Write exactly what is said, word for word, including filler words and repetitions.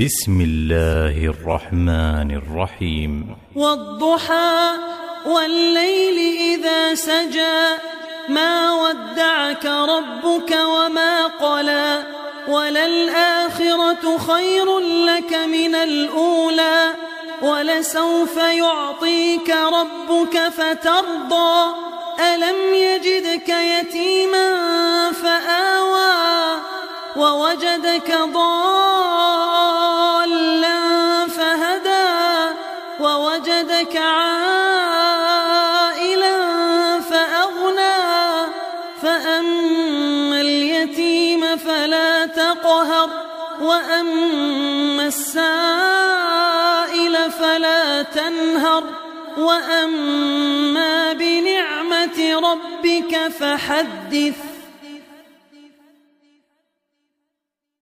بسم الله الرحمن الرحيم. والضحى والليل إذا سجى ما ودعك ربك وما قلى وللآخرة خير لك من الأولى ولسوف يعطيك ربك فترضى ألم يجدك يتيما فآوى ووجدك ضالا فهدى ووجدك عائلا فأغنى فأما اليتيم فلا تقهر وأما السائل فلا تنهر وأما بنعمة ربك فحدث.